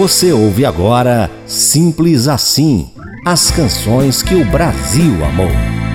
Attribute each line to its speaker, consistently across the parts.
Speaker 1: Você ouve agora Simples Assim, as canções que o Brasil amou.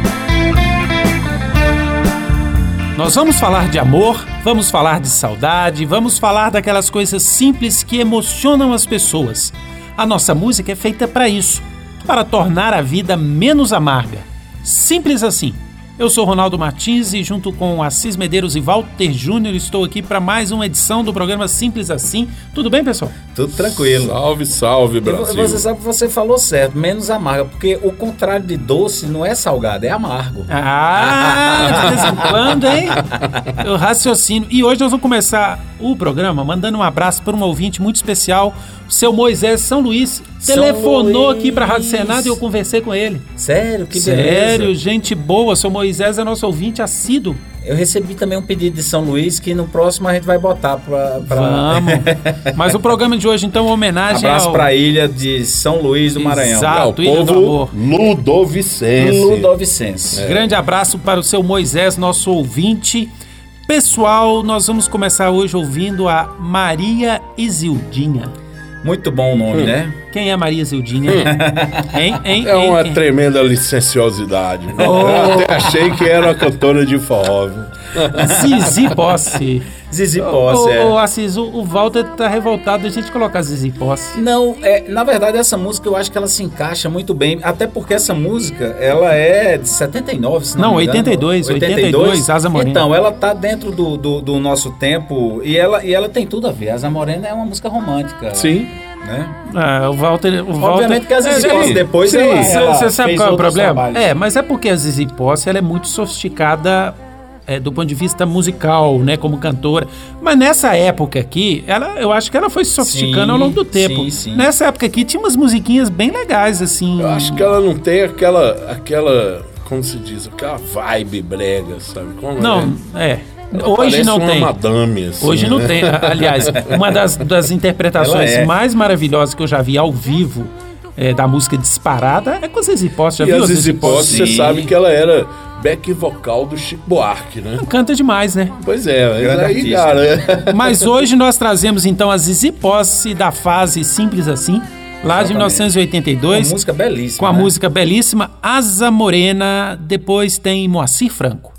Speaker 2: Nós vamos falar de amor, vamos falar de saudade, vamos falar daquelas coisas simples que emocionam as pessoas. A nossa música é feita para isso, para tornar a vida menos amarga. Simples assim. Eu sou Ronaldo Martins e junto com Assis Medeiros e Walter Júnior estou aqui para mais uma edição do programa Simples Assim. Tudo bem, pessoal?
Speaker 3: Tudo tranquilo.
Speaker 4: Salve, salve, Brasil.
Speaker 3: Você sabe que você falou certo, menos amarga, porque o contrário de doce não é salgado, é amargo.
Speaker 2: De vez em quando, hein? Eu raciocino. E hoje nós vamos começar o programa mandando um abraço para um ouvinte muito especial, o seu Moisés São Luís. Telefonou aqui para a Rádio Senado e eu conversei com ele.
Speaker 3: Sério? Que beleza.
Speaker 2: Sério, gente boa. Seu Moisés é nosso ouvinte assíduo.
Speaker 3: Eu recebi também um pedido de São Luís que no próximo a gente vai botar pra...
Speaker 2: Vamos. Mas o programa de hoje, então, é uma homenagem
Speaker 3: Abraço pra ilha de São Luís do Maranhão.
Speaker 2: Exato,
Speaker 4: o
Speaker 2: Ilha do
Speaker 4: povo
Speaker 2: Amor.
Speaker 4: Ludovicense.
Speaker 2: Grande abraço para o seu Moisés, nosso ouvinte. Pessoal, nós vamos começar hoje ouvindo a Maria Isildinha.
Speaker 3: Muito bom o nome, né?
Speaker 2: Quem é Maria Isildinha?
Speaker 4: É uma tremenda licenciosidade. Eu até achei que era uma cantora de forró.
Speaker 2: Zizi Posse.
Speaker 3: Zizi Posse,
Speaker 2: Ô, Assis, o Walter tá revoltado da gente colocar Zizi Posse.
Speaker 3: Não, na verdade essa música eu acho que ela se encaixa muito bem, até porque essa música, ela é de 79, se não me engano.
Speaker 2: 82, Asa Morena.
Speaker 3: Então, ela tá dentro do nosso tempo e ela tem tudo a ver. Asa Morena é uma música romântica.
Speaker 4: Sim.
Speaker 3: Né?
Speaker 2: O Walter...
Speaker 3: Obviamente que a Zizi Posse depois
Speaker 2: você sabe qual é o problema?
Speaker 3: Trabalhos.
Speaker 2: Mas é porque a Zizi Posse ela é muito sofisticada do ponto de vista musical, né, como cantora. Mas nessa época aqui, eu acho que ela foi se sofisticando ao longo do tempo.
Speaker 3: Sim.
Speaker 2: Nessa época aqui tinha umas musiquinhas bem legais, assim.
Speaker 4: Eu acho que ela não tem aquela como se diz, aquela vibe brega, sabe? Hoje não tem. Madame, assim,
Speaker 2: hoje não tem. Aliás, uma das interpretações mais maravilhosas que eu já vi ao vivo da música disparada é com a Zizi Posse. Já viu
Speaker 4: a Zizi Posse? Você sabe que ela era back vocal do Chico Buarque, né?
Speaker 2: Canta demais, né?
Speaker 4: Pois é, aí, cara.
Speaker 2: Mas hoje nós trazemos então a Zizi Posse da fase Simples Assim, lá de 1982.
Speaker 3: Uma música belíssima.
Speaker 2: Com a música belíssima Asa Morena. Depois tem Moacir Franco.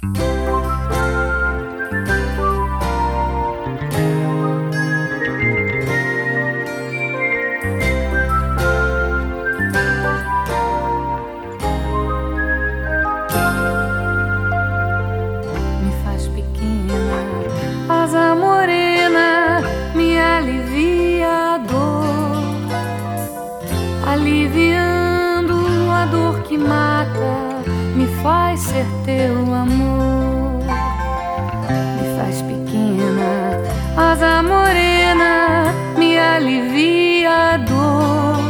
Speaker 5: Faz ser teu amor, me faz pequena, asa morena, me alivia a dor,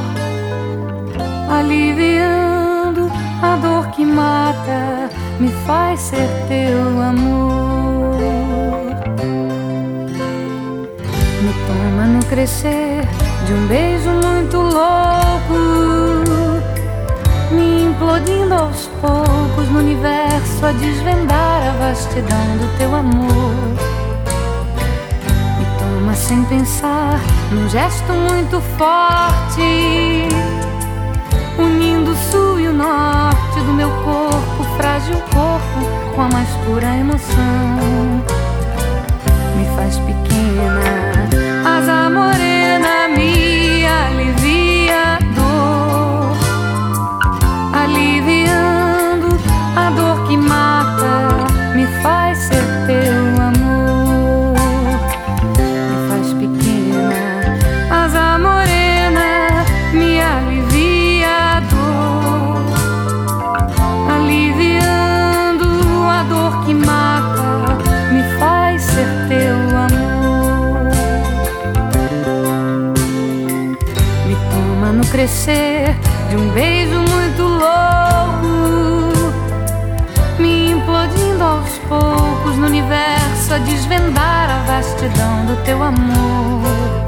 Speaker 5: aliviando a dor que mata, me faz ser teu amor. Me toma no crescer de um beijo muito louco, me implodindo aos poucos no universo a desvendar a vastidão do teu amor. Me toma sem pensar num gesto muito forte, unindo o sul e o norte do meu corpo, frágil corpo, com a mais pura emoção. Me faz pequena, asa morena, me alivia a dor, aliviando a dor que mata, me faz ser teu amor. Me faz pequena, asa morena, me alivia a dor, aliviando a dor que mata, me faz ser teu amor. Me toma no crescer de um beijo muito louco, me implodindo aos poucos no universo a desvendar a vastidão do teu amor.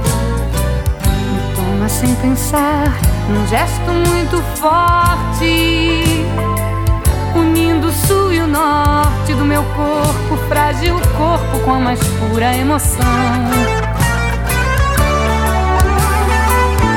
Speaker 5: Me toma sem pensar num gesto muito forte, unindo o sul e o norte do meu corpo, frágil corpo, com a mais pura emoção.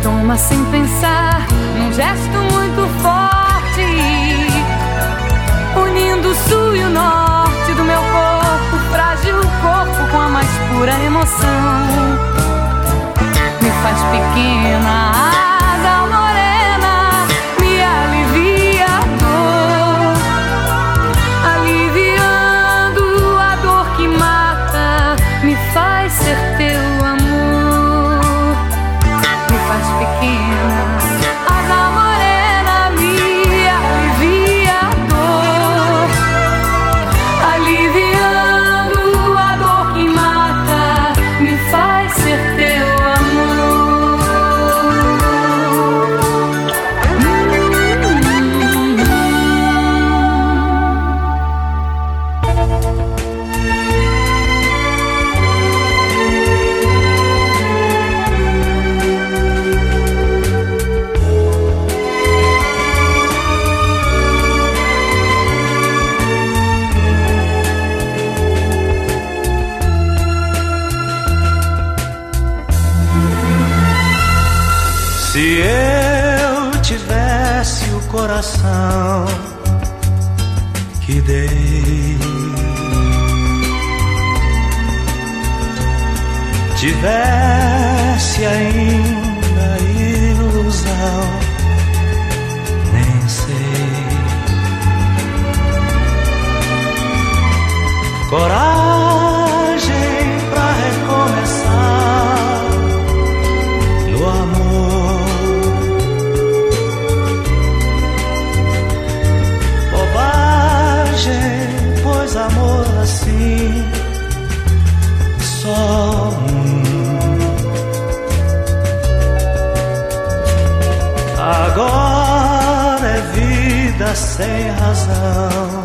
Speaker 5: toma sem pensar, num gesto muito forte, unindo o sul e o norte do meu corpo, frágil corpo com a mais pura emoção. Me faz pequena, asa morena, me alivia a dor, aliviando a dor que mata, me faz ser teu amor. Me faz pequena, asa morena, me alivia a dor, aliviando a dor que mata, me faz ser teu amor.
Speaker 6: Se eu tivesse o coração que dei, tivesse ainda ilusão, nem sei, coragem pra recomeçar no amor, pois amor assim só agora é vida sem razão,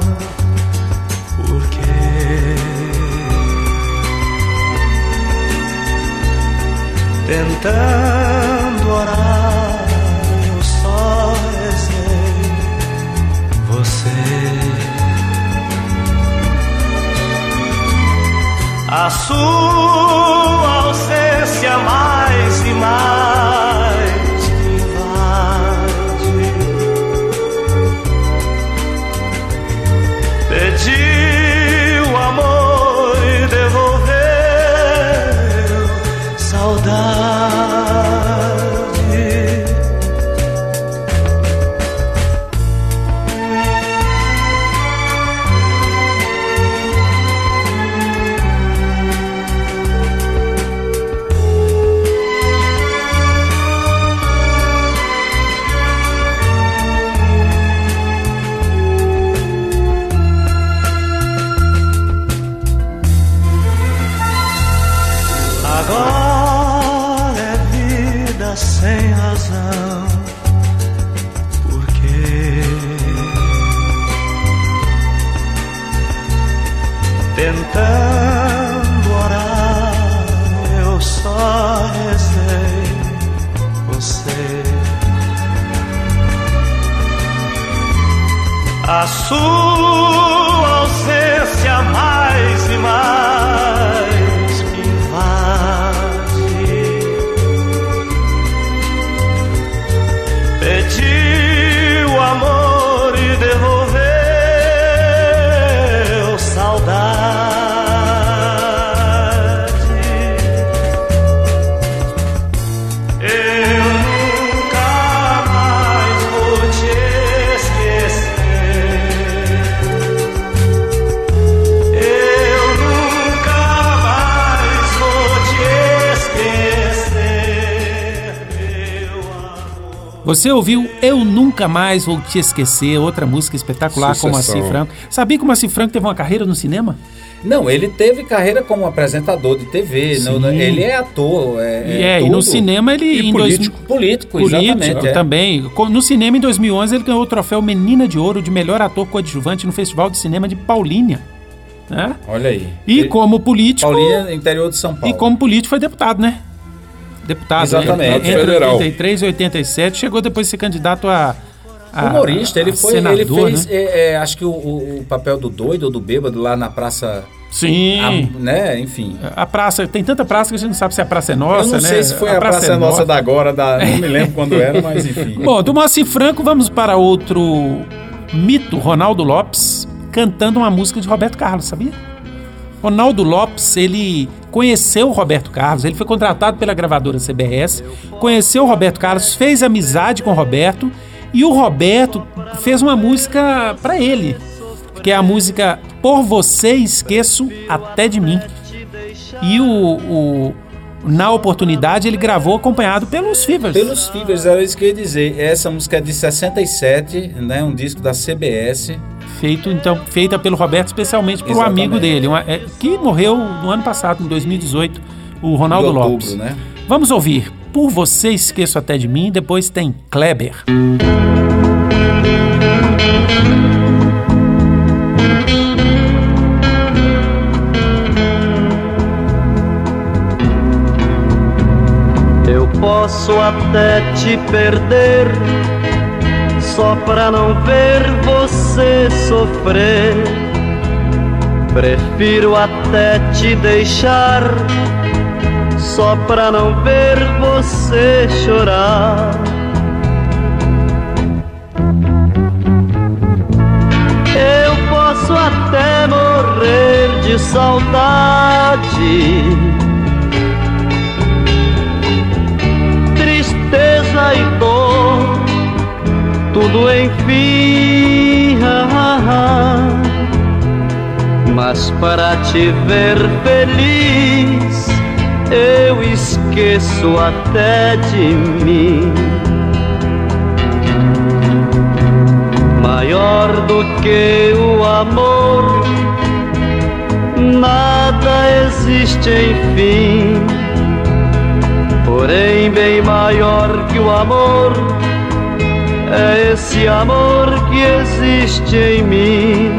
Speaker 6: porque tentando orar eu só rezei você. A sua ausência mais e mais me invade. Pediu amor e devolveu saudade. Agora é vida sem razão, porque tentando orar eu só rezei você. A sua ausência mais e mais me invade. Pediu amor e devolveu saudade. Eu nunca mais vou te esquecer. Eu nunca mais vou te esquecer, meu amor.
Speaker 2: Você ouviu Eu Nunca Mais Vou Te Esquecer, outra música espetacular com o Moacir Franco. Sabia que o Moacir Franco teve uma carreira no cinema?
Speaker 3: Não, ele teve carreira como apresentador de TV, ele é ator.
Speaker 2: E no cinema ele...
Speaker 3: Político, exatamente.
Speaker 2: Também. No cinema, em 2011, ele ganhou o troféu Menina de Ouro de melhor ator coadjuvante no Festival de Cinema de Paulínia. Né?
Speaker 3: Olha aí.
Speaker 2: E como político...
Speaker 3: Paulínia, interior de São Paulo.
Speaker 2: E como político foi deputado, né? Deputado.
Speaker 3: Exatamente.
Speaker 2: Entre
Speaker 4: Federal.
Speaker 2: 83 e 87, chegou depois de ser candidato a
Speaker 3: humorista, ele
Speaker 2: senador,
Speaker 3: fez,
Speaker 2: né?
Speaker 3: acho que o papel do doido ou do bêbado lá na Praça
Speaker 2: Sim.
Speaker 3: Né? Enfim.
Speaker 2: A praça, tem tanta praça que a gente não sabe se a praça é nossa, né?
Speaker 3: Eu não sei se foi a praça nossa da agora, não me lembro quando era, mas enfim.
Speaker 2: Bom, do Moacir Franco, vamos para outro mito, Ronaldo Lopes, cantando uma música de Roberto Carlos, sabia? Ronaldo Lopes, ele conheceu o Roberto Carlos, ele foi contratado pela gravadora CBS, conheceu o Roberto Carlos, fez amizade com o Roberto, e o Roberto fez uma música para ele, que é a música Por Você Esqueço Até de Mim. E na oportunidade ele gravou acompanhado pelos Fevers.
Speaker 3: Pelos Fevers, era isso que eu ia dizer. Essa música é de 67, né, um disco da CBS.
Speaker 2: Feita pelo Roberto especialmente para o amigo dele, que morreu no ano passado, em 2018, o Ronaldo Lopes. Né? Vamos ouvir Por Você Esqueço Até de Mim, depois tem Kleber.
Speaker 7: Eu posso até te perder só pra não ver você sofrer. Prefiro até te deixar só pra não ver você chorar. Eu posso até morrer de saudade, tristeza e dor, tudo enfim, mas para te ver feliz eu esqueço até de mim. Maior do que o amor, nada existe enfim. Porém bem maior que o amor é esse amor que existe em mim.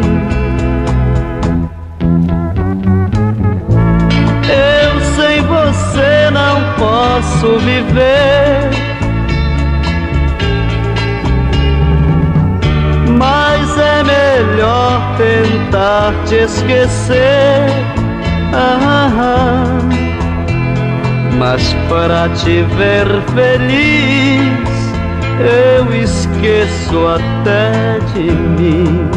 Speaker 7: Eu sem você não posso viver, mas é melhor tentar te esquecer. Mas para te ver feliz eu esqueço até de mim.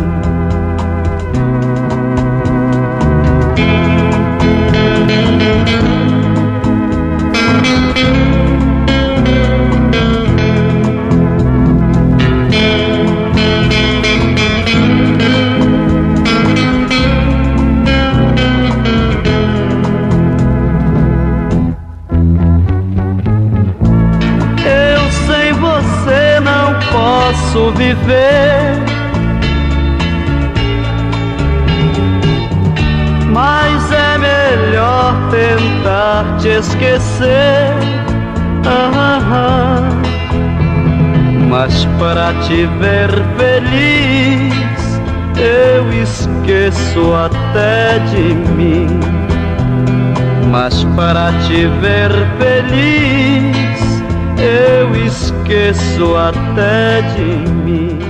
Speaker 7: Posso viver, mas é melhor tentar te esquecer. Mas para te ver feliz eu esqueço até de mim. Mas para te ver feliz eu esqueço até de mim.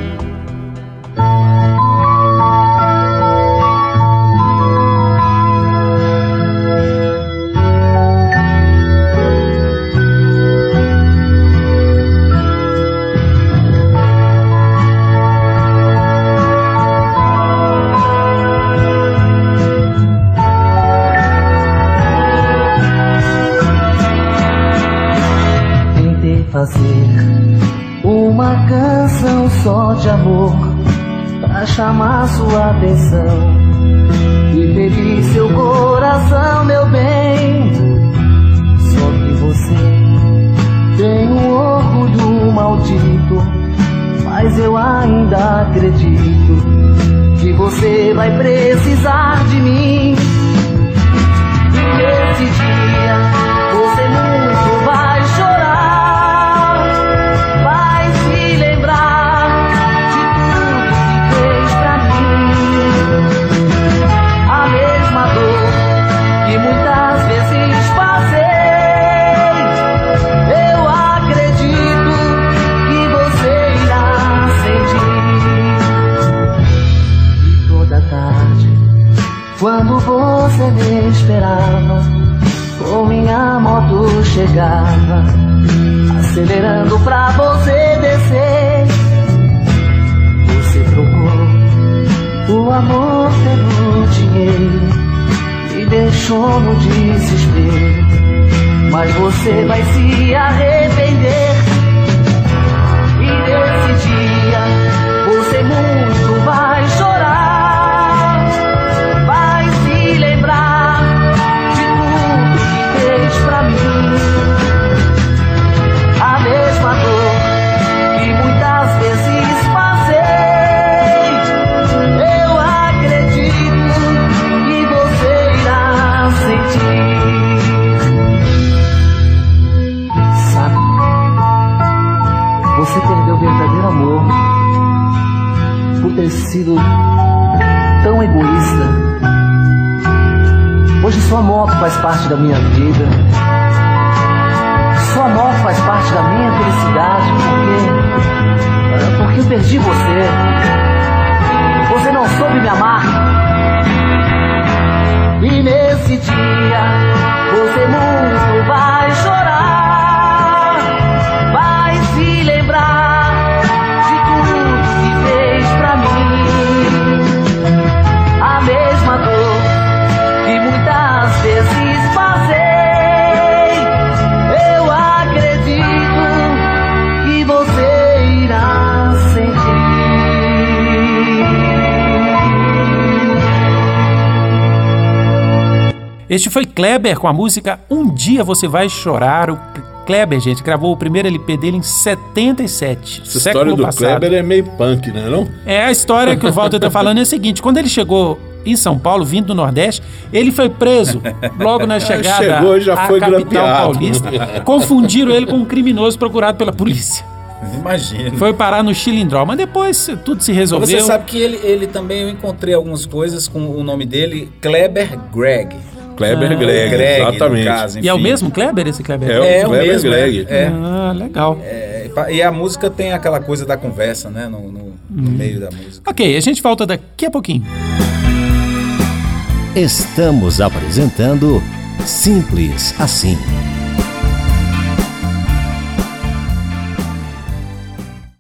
Speaker 8: Fazer uma canção só de amor pra chamar sua atenção e ferir seu coração, meu bem. Só que você tem um orgulho maldito, mas eu ainda acredito que você vai precisar de mim. E esse dia você muito vai chorar. Quando você me esperava, com minha moto chegava, acelerando pra você descer. Você trocou o amor pelo dinheiro, me deixou no desespero, mas você vai se arrepender. E nesse dia você muito vai chorar, vai se lembrar de tudo que fez pra mim. A mesma dor que muitas vezes passei, eu acredito que você irá sentir. Sabe, você perdeu o verdadeiro amor por ter sido tão egoísta. Hoje sua moto faz parte da minha vida, sua moto faz parte da minha felicidade, porque eu perdi você. Você não soube me amar. E nesse dia você muito vai chorar, vai se lembrar de tudo que fez pra mim. A mesma dor que muitas vezes passei, eu acredito que você irá sentir.
Speaker 2: Este foi Kleber com a música Um Dia Você Vai Chorar. O Kleber, gente, gravou o primeiro LP dele em 77.
Speaker 4: Essa história do passado. Kleber é meio punk, né, não?
Speaker 2: É, a história que o Walter tá falando é a seguinte: quando ele chegou em São Paulo, vindo do Nordeste, ele foi preso logo na chegada
Speaker 4: chegou, já
Speaker 2: à
Speaker 4: foi
Speaker 2: capital
Speaker 4: grampeado.
Speaker 2: paulista. Confundiram ele com um criminoso procurado pela polícia.
Speaker 3: Imagina.
Speaker 2: Foi parar no Chilindró, mas depois tudo se resolveu.
Speaker 3: Você sabe que ele também, eu encontrei algumas coisas com o nome dele, Kleber Greg.
Speaker 4: Kleber Greg, exatamente.
Speaker 3: Caso,
Speaker 2: e é o mesmo Kleber, esse Kleber?
Speaker 4: É o
Speaker 3: Kleber
Speaker 4: mesmo, Greg.
Speaker 2: Ah, legal.
Speaker 3: E a música tem aquela coisa da conversa, né? No meio da música.
Speaker 2: Ok, a gente volta daqui a pouquinho.
Speaker 1: Estamos apresentando Simples Assim.